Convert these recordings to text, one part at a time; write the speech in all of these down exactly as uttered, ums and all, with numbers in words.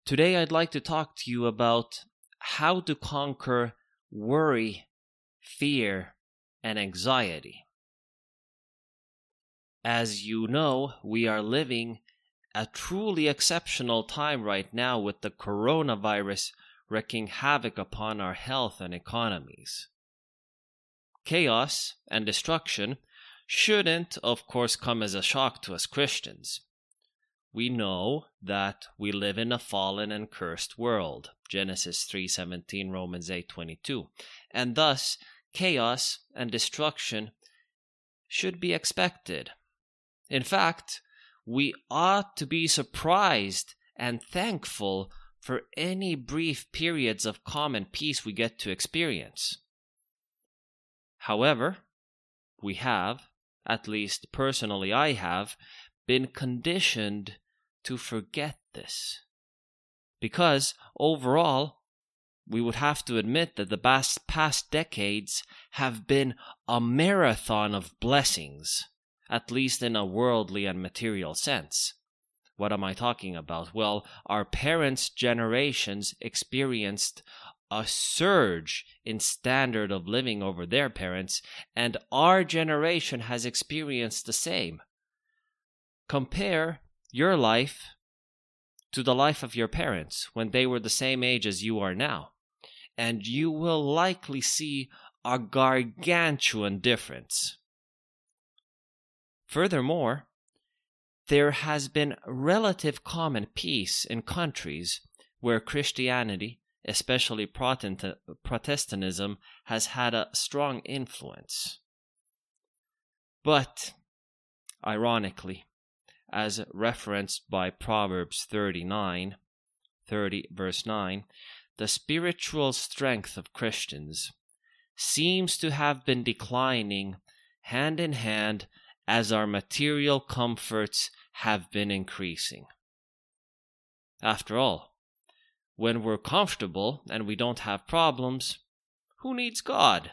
Today I'd like to talk to you about how to conquer worry, fear, and anxiety. As you know, we are living a truly exceptional time right now with the coronavirus wreaking havoc upon our health and economies. Chaos and destruction shouldn't, of course, come as a shock to us Christians. We know that we live in a fallen and cursed world, Genesis three seventeen, Romans eight twenty-two, and thus chaos and destruction should be expected. In fact, we ought to be surprised and thankful for any brief periods of calm and peace we get to experience. However, we have, at least personally I have, been conditioned to forget this. Because, overall, we would have to admit that the past, past decades have been a marathon of blessings, at least in a worldly and material sense. What am I talking about? Well, our parents' generations experienced a surge in standard of living over their parents, and our generation has experienced the same. Compare your life to the life of your parents when they were the same age as you are now, and you will likely see a gargantuan difference. Furthermore, there has been relative calm and peace in countries where Christianity, especially Protestantism, has had a strong influence. But, ironically, as referenced by Proverbs thirty-nine, thirty verse nine, the spiritual strength of Christians seems to have been declining hand in hand as our material comforts have been increasing. After all, when we're comfortable and we don't have problems, who needs God?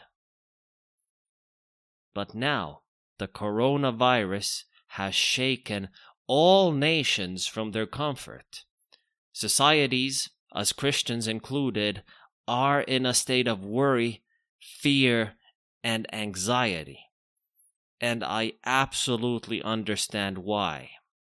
But now, the coronavirus has shaken all nations from their comfort. Societies, us Christians included, are in a state of worry, fear, and anxiety. And I absolutely understand why.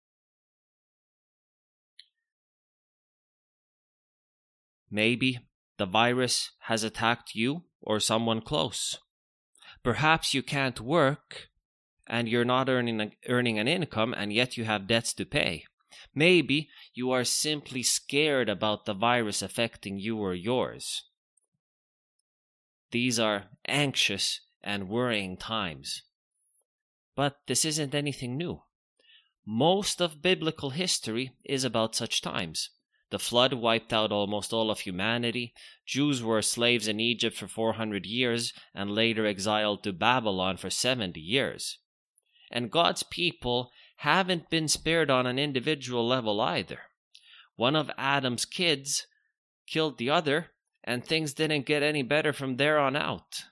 Maybe the virus has attacked you or someone close. Perhaps you can't work and you're not earning, earning an income, and yet you have debts to pay. Maybe you are simply scared about the virus affecting you or yours. These are anxious and worrying times. But this isn't anything new. Most of biblical history is about such times. The flood wiped out almost all of humanity. Jews were slaves in Egypt for four hundred years and later exiled to Babylon for seventy years. And God's people haven't been spared on an individual level either. One of Adam's kids killed the other, and things didn't get any better from there on out.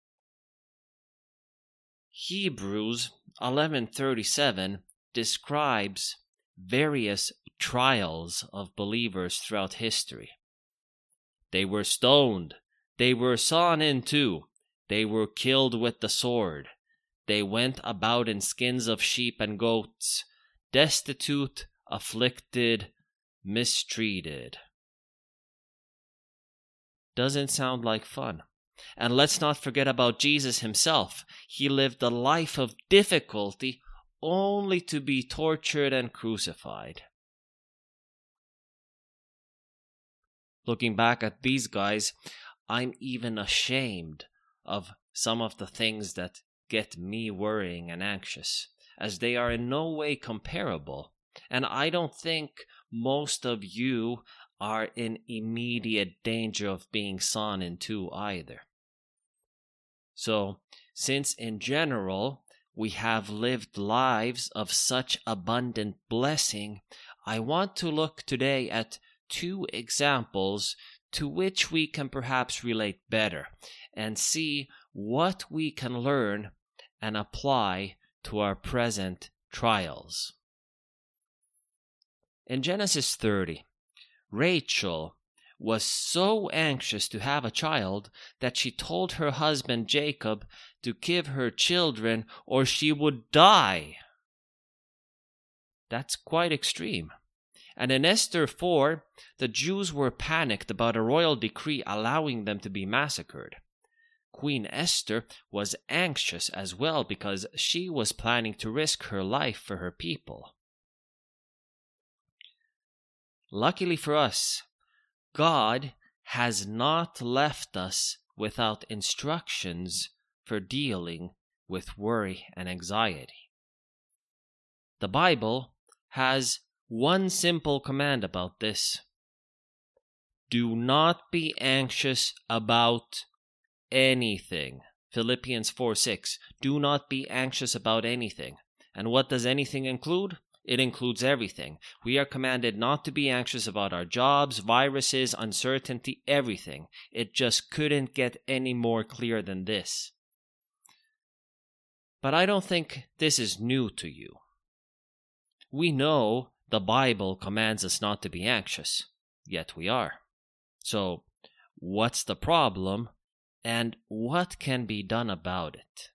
Hebrews eleven thirty-seven describes various trials of believers throughout history. They were stoned, they were sawn in two, they were killed with the sword. They went about in skins of sheep and goats, destitute, afflicted, mistreated. Doesn't sound like fun. And let's not forget about Jesus himself. He lived a life of difficulty only to be tortured and crucified. Looking back at these guys, I'm even ashamed of some of the things that get me worrying and anxious, as they are in no way comparable, and I don't think most of you are in immediate danger of being sawn in two either. So, since in general we have lived lives of such abundant blessing, I want to look today at two examples to which we can perhaps relate better and see what we can learn and apply to our present trials. In Genesis thirty, Rachel was so anxious to have a child that she told her husband Jacob to give her children or she would die. That's quite extreme. And in Esther four, the Jews were panicked about a royal decree allowing them to be massacred. Queen Esther was anxious as well because she was planning to risk her life for her people. Luckily for us, God has not left us without instructions for dealing with worry and anxiety. The Bible has one simple command about this. Do not be anxious about anything. Philippians four six. Do not be anxious about anything. And what does anything include? It includes everything. We are commanded not to be anxious about our jobs, viruses, uncertainty, everything. It just couldn't get any more clear than this. But I don't think this is new to you. We know the Bible commands us not to be anxious, yet we are. So, what's the problem, and what can be done about it?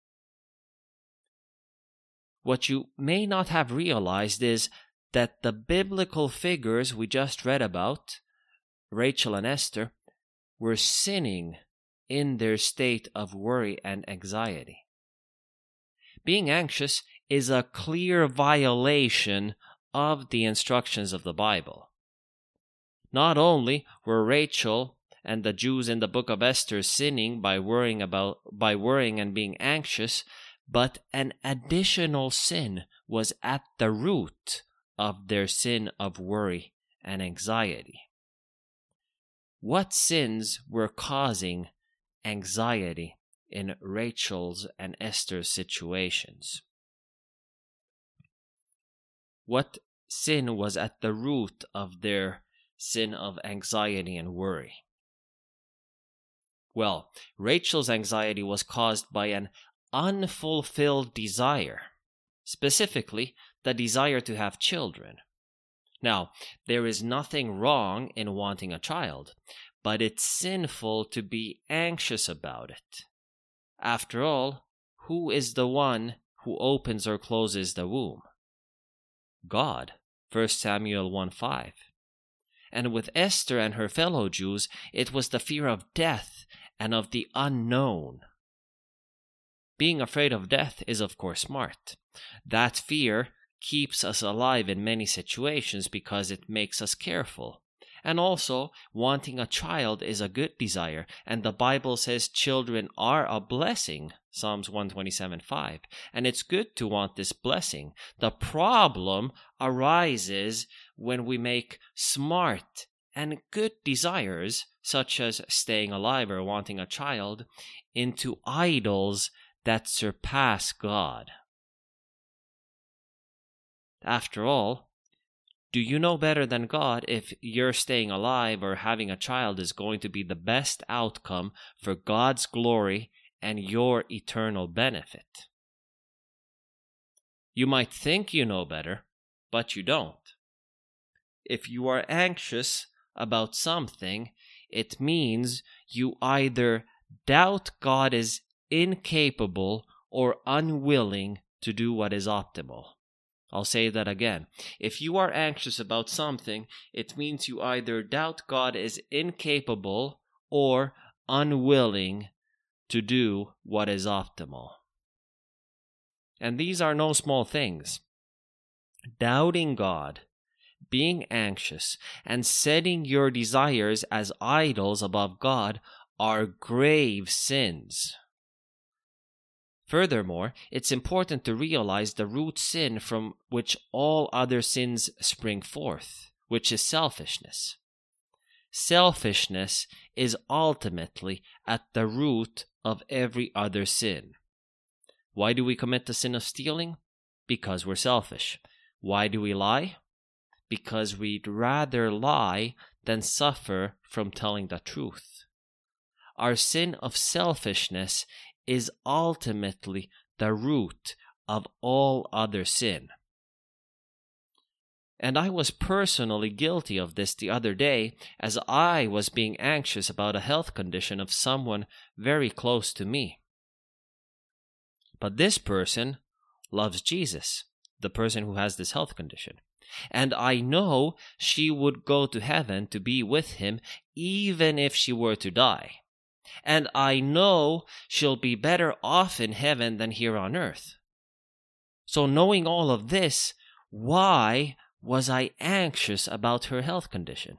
What you may not have realized is that the biblical figures we just read about, Rachel and Esther, were sinning in their state of worry and anxiety. Being anxious is a clear violation of the instructions of the Bible. Not only were Rachel and the Jews in the book of Esther sinning by worrying about by worrying and being anxious, but an additional sin was at the root of their sin of worry and anxiety. What sins were causing anxiety in Rachel's and Esther's situations? What sin was at the root of their sin of anxiety and worry? Well, Rachel's anxiety was caused by an unfulfilled desire, specifically the desire to have children. Now, there is nothing wrong in wanting a child, but it's sinful to be anxious about it. After all, who is the one who opens or closes the womb? God, First Samuel one five. And with Esther and her fellow Jews, it was the fear of death and of the unknown. Being afraid of death is, of course, smart. That fear keeps us alive in many situations because it makes us careful. And also, wanting a child is a good desire, and the Bible says children are a blessing, Psalms one twenty-seven five, and it's good to want this blessing. The problem arises when we make smart and good desires, such as staying alive or wanting a child, into idols that surpass God. After all, do you know better than God if your staying alive or having a child is going to be the best outcome for God's glory and your eternal benefit? You might think you know better, but you don't. If you are anxious about something, it means you either doubt God is incapable or unwilling to do what is optimal. I'll say that again. If you are anxious about something, it means you either doubt God is incapable or unwilling to do what is optimal. And these are no small things. Doubting God, being anxious, and setting your desires as idols above God are grave sins. Furthermore, it's important to realize the root sin from which all other sins spring forth, which is selfishness. Selfishness is ultimately at the root of every other sin. Why do we commit the sin of stealing? Because we're selfish. Why do we lie? Because we'd rather lie than suffer from telling the truth. Our sin of selfishness is ultimately the root of all other sin. And I was personally guilty of this the other day, as I was being anxious about a health condition of someone very close to me. But this person loves Jesus, the person who has this health condition. And I know she would go to heaven to be with him even if she were to die. And I know she'll be better off in heaven than here on earth. So knowing all of this, why was I anxious about her health condition?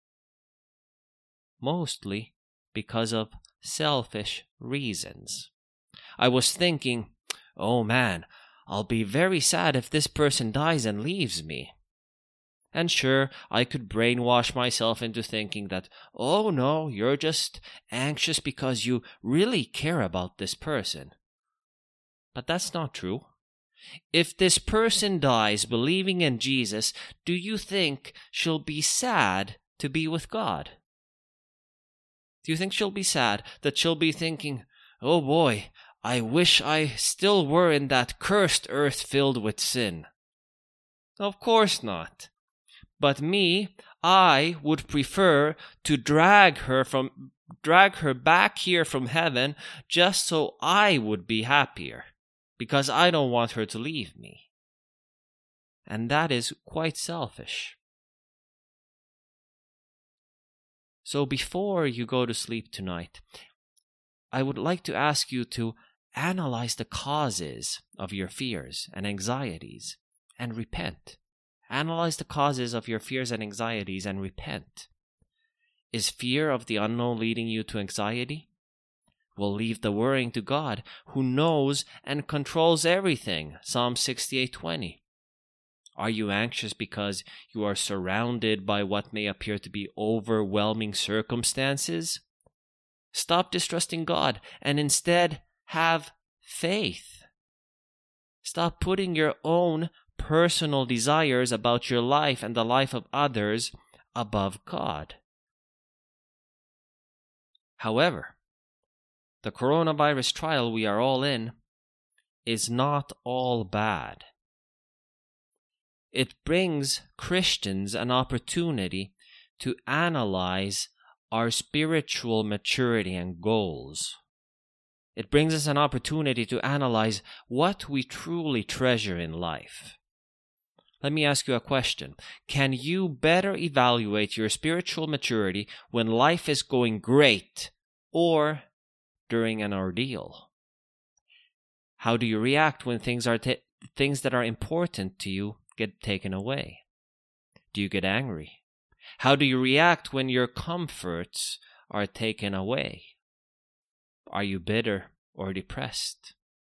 Mostly because of selfish reasons. I was thinking, oh man, I'll be very sad if this person dies and leaves me. And sure, I could brainwash myself into thinking that, oh no, you're just anxious because you really care about this person. But that's not true. If this person dies believing in Jesus, do you think she'll be sad to be with God? Do you think she'll be sad that she'll be thinking, oh boy, I wish I still were in that cursed earth filled with sin? Of course not. But me, I would prefer to drag her from drag her back here from heaven just so I would be happier, because I don't want her to leave me. And that is quite selfish. So before you go to sleep tonight, I would like to ask you to analyze the causes of your fears and anxieties and repent. Analyze the causes of your fears and anxieties and repent. Is fear of the unknown leading you to anxiety? Well, leave the worrying to God, who knows and controls everything. Psalm sixty-eight twenty. Are you anxious because you are surrounded by what may appear to be overwhelming circumstances? Stop distrusting God and instead have faith. Stop putting your own personal desires about your life and the life of others above God. However, the coronavirus trial we are all in is not all bad. It brings Christians an opportunity to analyze our spiritual maturity and goals. It brings us an opportunity to analyze what we truly treasure in life. Let me ask you a question. Can you better evaluate your spiritual maturity when life is going great or during an ordeal? How do you react when things are ta- things that are important to you get taken away? Do you get angry? How do you react when your comforts are taken away? Are you bitter or depressed?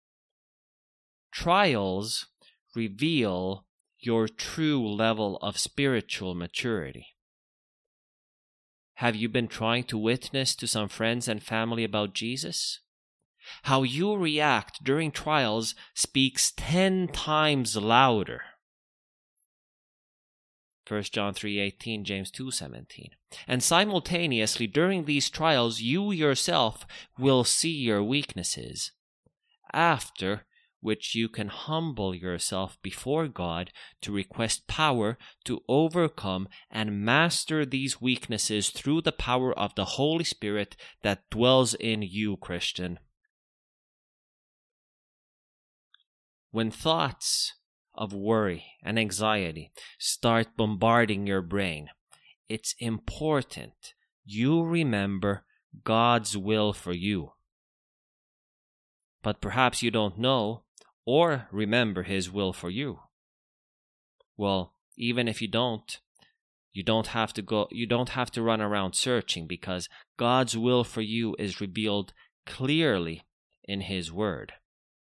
Trials reveal your true level of spiritual maturity. Have you been trying to witness to some friends and family about Jesus? How you react during trials speaks ten times louder. First John three eighteen, James two seventeen. And simultaneously, during these trials, you yourself will see your weaknesses, after which you can humble yourself before God to request power to overcome and master these weaknesses through the power of the Holy Spirit that dwells in you, Christian. When thoughts of worry and anxiety start bombarding your brain, it's important you remember God's will for you. But perhaps you don't know or remember His will for you. Well, even if you don't, you don't have to go, you don't have to run around searching, because God's will for you is revealed clearly in His Word.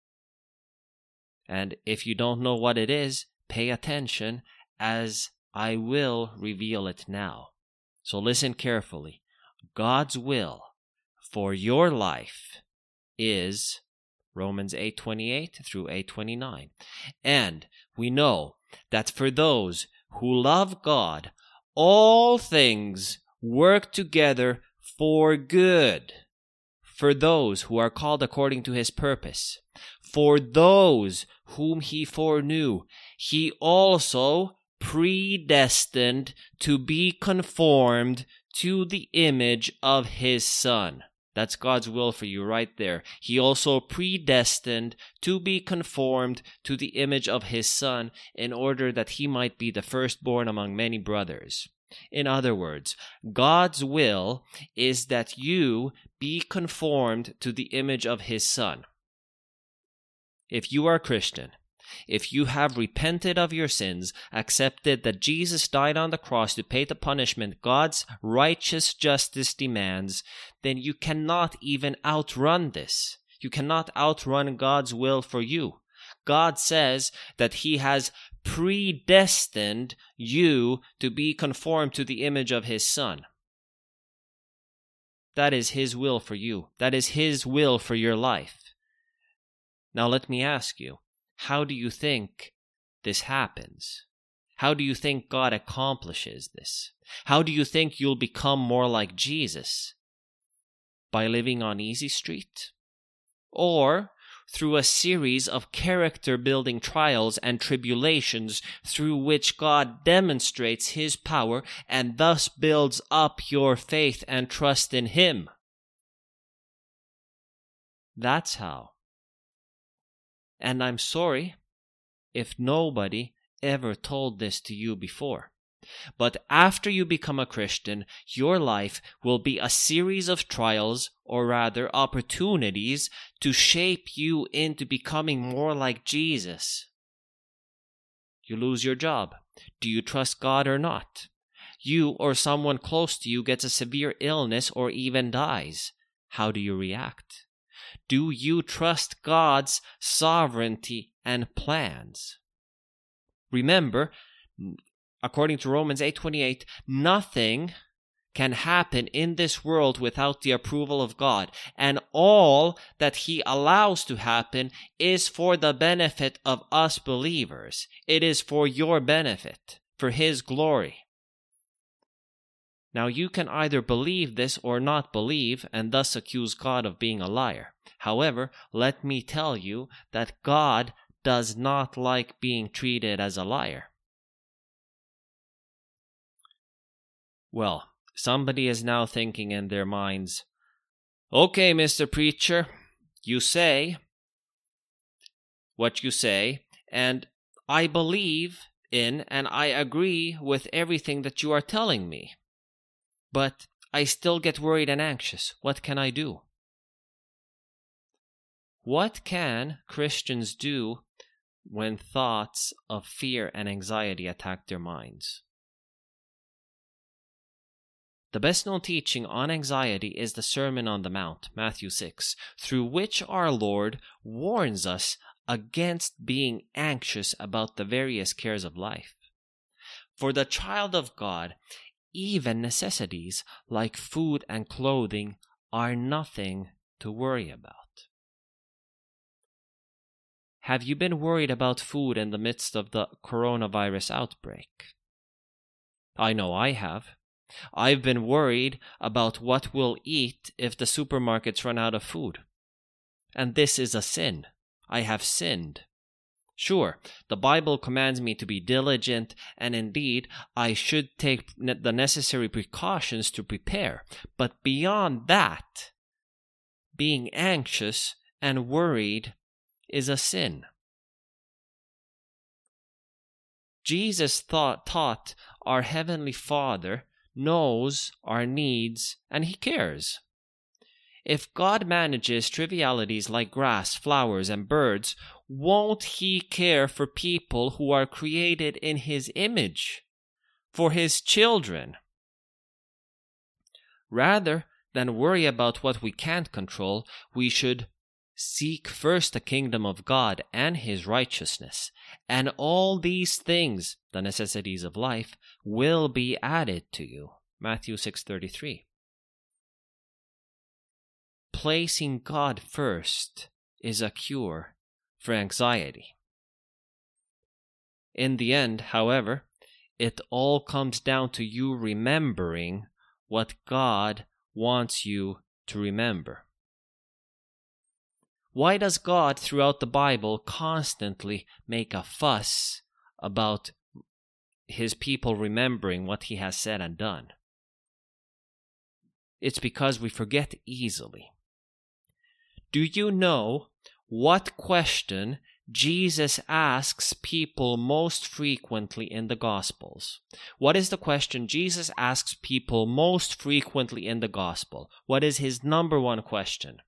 And if you don't know what it is, pay attention, as I will reveal it now. So listen carefully. God's will for your life is Romans eight twenty-eight through eight twenty-nine. And we know that for those who love God, all things work together for good, for those who are called according to His purpose. For those whom He foreknew, He also predestined to be conformed to the image of his Son. That's God's will for you right there. He also predestined to be conformed to the image of his Son in order that he might be the firstborn among many brothers. In other words, God's will is that you be conformed to the image of his Son. If you are a Christian, if you have repented of your sins, accepted that Jesus died on the cross to pay the punishment God's righteous justice demands, then you cannot even outrun this. You cannot outrun God's will for you. God says that he has predestined you to be conformed to the image of his Son. That is his will for you. That is his will for your life. Now let me ask you, how do you think this happens? How do you think God accomplishes this? How do you think you'll become more like Jesus? By living on easy street? Or through a series of character-building trials and tribulations through which God demonstrates his power and thus builds up your faith and trust in him? That's how. And I'm sorry if nobody ever told this to you before. But after you become a Christian, your life will be a series of trials, or rather opportunities, to shape you into becoming more like Jesus. You lose your job. Do you trust God or not? You or someone close to you gets a severe illness or even dies. How do you react? Do you trust God's sovereignty and plans? Remember, according to Romans eight twenty-eight, nothing can happen in this world without the approval of God, and all that he allows to happen is for the benefit of us believers. It is for your benefit, for his glory. Now you can either believe this or not believe, and thus accuse God of being a liar. However, let me tell you that God does not like being treated as a liar. Well, somebody is now thinking in their minds, okay, Mister Preacher, you say what you say, and I believe in and I agree with everything that you are telling me. But I still get worried and anxious. What can I do? What can Christians do when thoughts of fear and anxiety attack their minds? The best-known teaching on anxiety is the Sermon on the Mount, Matthew six, through which our Lord warns us against being anxious about the various cares of life. For the child of God, even necessities like food and clothing are nothing to worry about. Have you been worried about food in the midst of the coronavirus outbreak? I know I have. I've been worried about what we'll eat if the supermarkets run out of food. And this is a sin. I have sinned. Sure, the Bible commands me to be diligent, and indeed, I should take the necessary precautions to prepare. But beyond that, being anxious and worried is a sin. Jesus thought, taught our Heavenly Father knows our needs and he cares. If God manages trivialities like grass, flowers, and birds, won't he care for people who are created in his image, for his children? Rather than worry about what we can't control, we should seek first the kingdom of God and his righteousness, and all these things, the necessities of life, will be added to you. Matthew six thirty-three. Placing God first is a cure for anxiety. In the end, however, it all comes down to you remembering what God wants you to remember. Why does God throughout the Bible constantly make a fuss about his people remembering what he has said and done. It's because we forget easily. Do you know what question Jesus asks people most frequently in the Gospels? What is the question Jesus asks people most frequently in the Gospel? What is his number one question?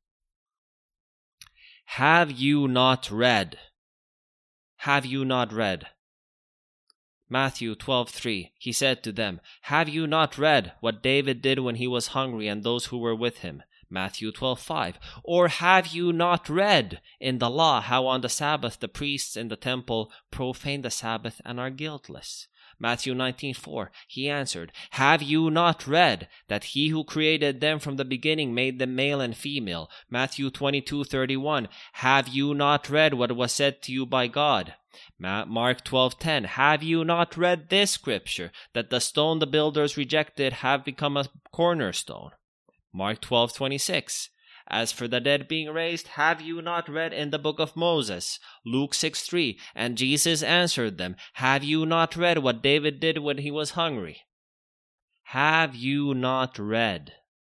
Have you not read? Have you not read? Matthew twelve three, he said to them, have you not read what David did when he was hungry and those who were with him? Matthew twelve five. Or have you not read in the law how on the Sabbath the priests in the temple profane the Sabbath and are guiltless? Matthew nineteen four. He answered, have you not read that he who created them from the beginning made them male and female? Matthew twenty-two thirty-one. Have you not read what was said to you by God? Mark twelve ten. Have you not read this scripture, that the stone the builders rejected have become a cornerstone? Mark twelve twenty-six. As for the dead being raised, have you not read in the book of Moses? Luke six three. And Jesus answered them, have you not read what David did when he was hungry? Have you not read?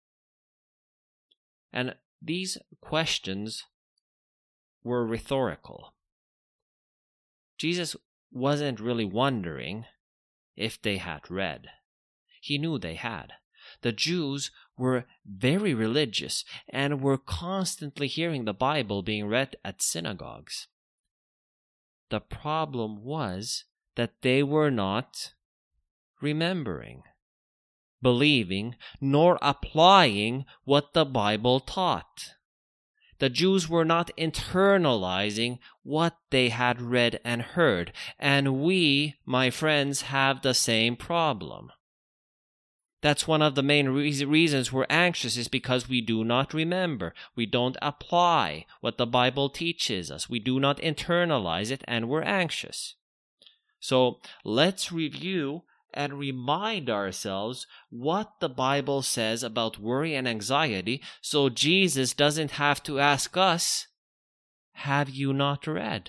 And these questions were rhetorical. Jesus wasn't really wondering if they had read. He knew they had. The Jews were very religious and were constantly hearing the Bible being read at synagogues. The problem was that they were not remembering, believing, nor applying what the Bible taught. The Jews were not internalizing what they had read and heard, and we, my friends, have the same problem. That's one of the main re- reasons we're anxious, is because we do not remember. We don't apply what the Bible teaches us. We do not internalize it, and we're anxious. So let's review and remind ourselves what the Bible says about worry and anxiety, so Jesus doesn't have to ask us, have you not read?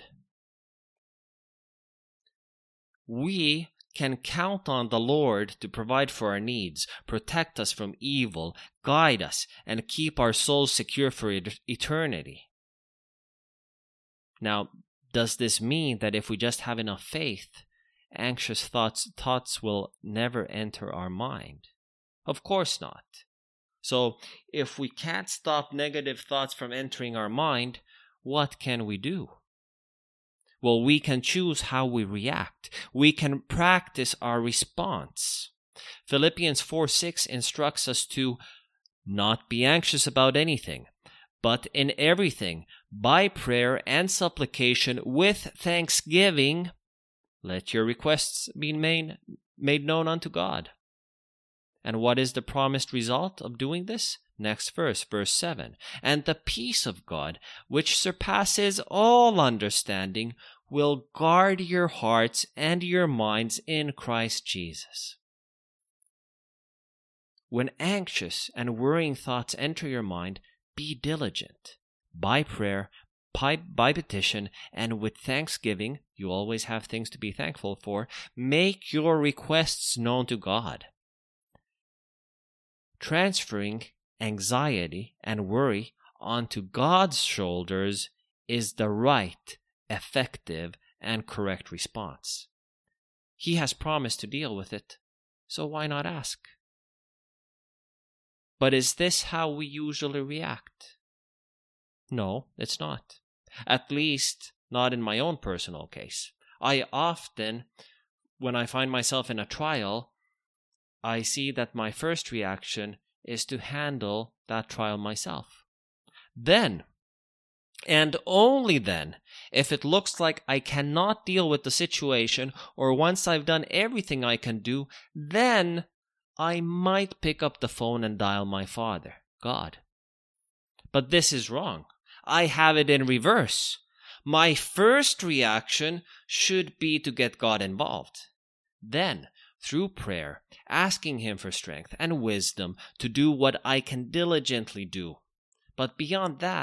We can count on the Lord to provide for our needs, protect us from evil, guide us, and keep our souls secure for eternity. Now, does this mean that if we just have enough faith, anxious thoughts, thoughts will never enter our mind? Of course not. So, if we can't stop negative thoughts from entering our mind, what can we do? Well, we can choose how we react. We can practice our response. Philippians four six instructs us to not be anxious about anything, but in everything, by prayer and supplication with thanksgiving, let your requests be made, made known unto God. And what is the promised result of doing this? Next verse, verse seven. And the peace of God, which surpasses all understanding, will guard your hearts and your minds in Christ Jesus. When anxious and worrying thoughts enter your mind, be diligent. By prayer, by, by petition, and with thanksgiving, you always have things to be thankful for, make your requests known to God. Transferring anxiety and worry onto God's shoulders is the right, effective, and correct response. He has promised to deal with it, so why not ask? But is this how we usually react? No, it's not. At least, not in my own personal case. I often, when I find myself in a trial, I see that my first reaction is to handle that trial myself. Then, and only then, if it looks like I cannot deal with the situation, or once I've done everything I can do, then I might pick up the phone and dial my Father, God. But this is wrong. I have it in reverse. My first reaction should be to get God involved. Then, through prayer, asking Him for strength and wisdom to do what I can diligently do. But beyond that,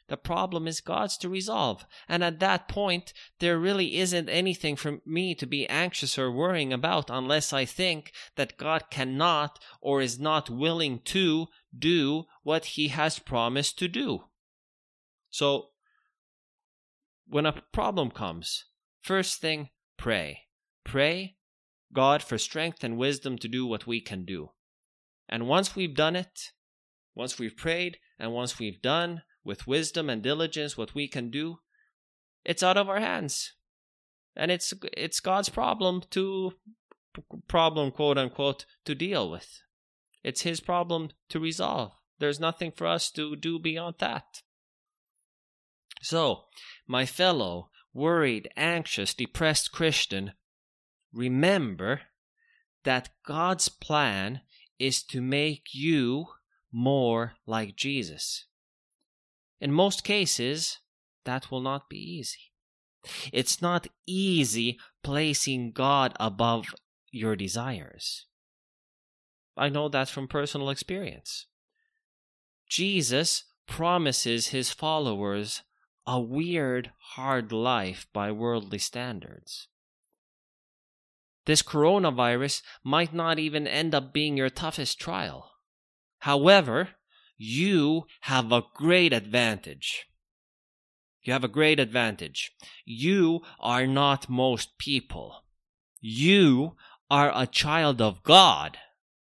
The problem is God's to resolve. And at that point, there really isn't anything for me to be anxious or worrying about unless I think that God cannot or is not willing to do what he has promised to do. So, when a problem comes, first thing, pray. Pray God for strength and wisdom to do what we can do. And once we've done it, once we've prayed, and once we've done with wisdom and diligence what we can do, it's out of our hands. And it's it's God's problem to, problem, quote unquote, to deal with. It's his problem to resolve. There's nothing for us to do beyond that. So, my fellow worried, anxious, depressed Christian, remember that God's plan is to make you more like Jesus. In most cases, that will not be easy. It's not easy placing God above your desires. I know that from personal experience. Jesus promises his followers a weird, hard life by worldly standards. This coronavirus might not even end up being your toughest trial. However, you have a great advantage. You have a great advantage. You are not most people. You are a child of God.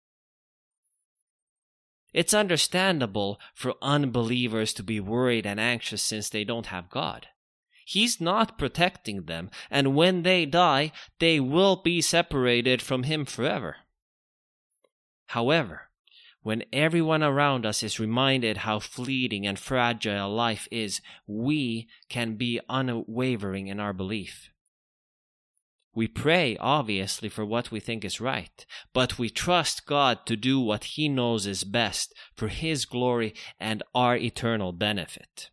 It's understandable for unbelievers to be worried and anxious since they don't have God. He's not protecting them, and when they die, they will be separated from him forever. However, when everyone around us is reminded how fleeting and fragile life is, we can be unwavering in our belief. We pray, obviously, for what we think is right, but we trust God to do what he knows is best for his glory and our eternal benefit.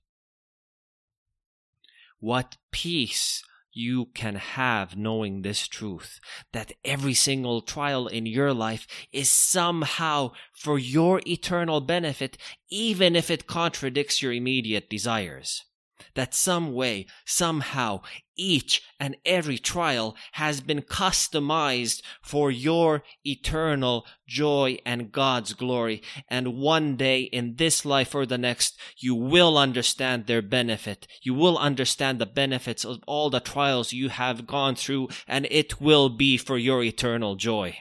What peace you can have knowing this truth, that every single trial in your life is somehow for your eternal benefit, even if it contradicts your immediate desires. That some way, somehow, each and every trial has been customized for your eternal joy and God's glory. And one day in this life or the next, you will understand their benefit. You will understand the benefits of all the trials you have gone through, and it will be for your eternal joy.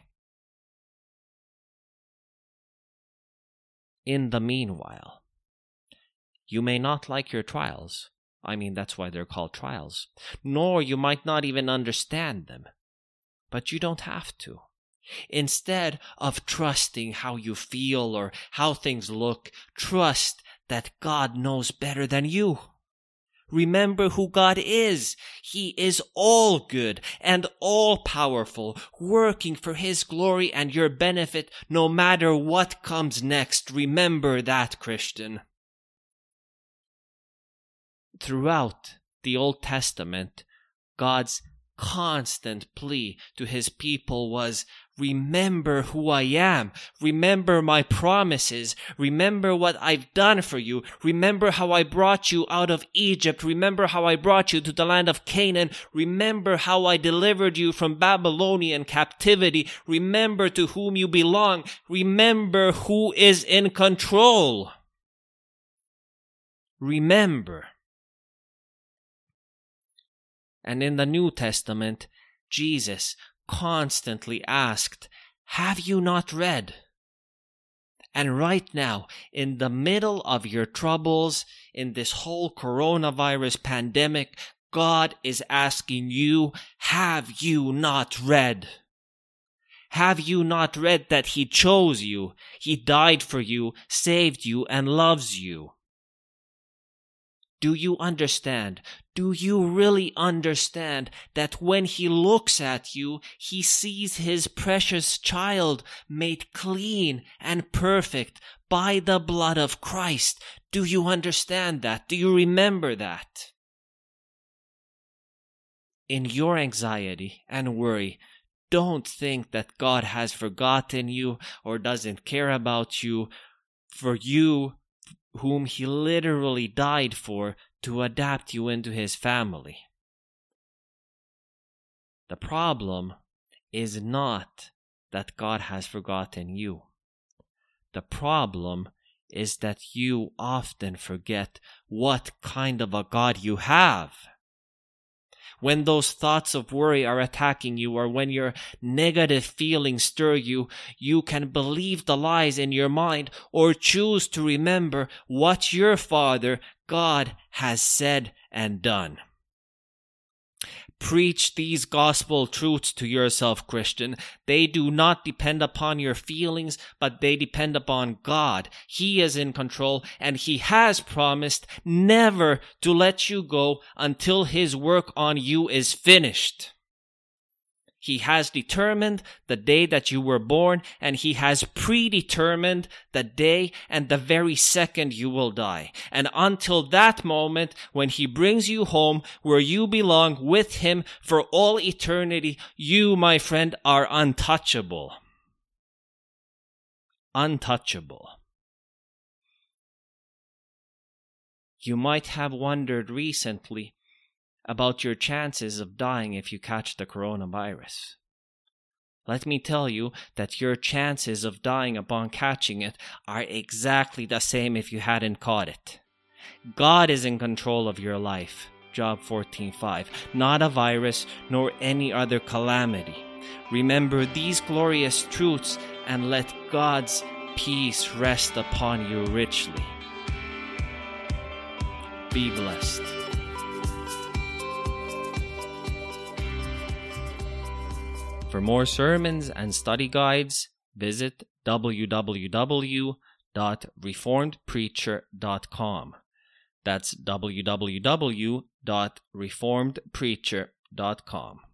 In the meanwhile, you may not like your trials. I mean, that's why they're called trials. Nor you might not even understand them. But you don't have to. Instead of trusting how you feel or how things look, trust that God knows better than you. Remember who God is. He is all good and all powerful, working for his glory and your benefit no matter what comes next. Remember that, Christian. Throughout the Old Testament, God's constant plea to his people was, remember who I am. Remember my promises. Remember what I've done for you. Remember how I brought you out of Egypt. Remember how I brought you to the land of Canaan. Remember how I delivered you from Babylonian captivity. Remember to whom you belong. Remember who is in control. Remember. And in the New Testament, Jesus constantly asked, have you not read? And right now, in the middle of your troubles, in this whole coronavirus pandemic, God is asking you, have you not read? Have you not read that he chose you, he died for you, saved you, and loves you? Do you understand? Do you really understand that when he looks at you, he sees his precious child made clean and perfect by the blood of Christ? Do you understand that? Do you remember that? In your anxiety and worry, don't think that God has forgotten you or doesn't care about you. For you, whom he literally died for to adapt you into his family. The problem is not that God has forgotten you. The problem is that you often forget what kind of a God you have. When those thoughts of worry are attacking you, or when your negative feelings stir you, you can believe the lies in your mind or choose to remember what your Father, God, has said and done. Preach these gospel truths to yourself, Christian. They do not depend upon your feelings, but they depend upon God. He is in control, and He has promised never to let you go until His work on you is finished. He has determined the day that you were born, and He has predetermined the day and the very second you will die. And until that moment, when He brings you home where you belong with Him for all eternity, you, my friend, are untouchable. Untouchable. You might have wondered recently about your chances of dying if you catch the coronavirus. Let me tell you that your chances of dying upon catching it are exactly the same if you hadn't caught it. God is in control of your life, Job fourteen five, not a virus nor any other calamity. Remember these glorious truths and let God's peace rest upon you richly. Be blessed. For more sermons and study guides, visit w w w dot reformed preacher dot com. That's w w w dot reformed preacher dot com.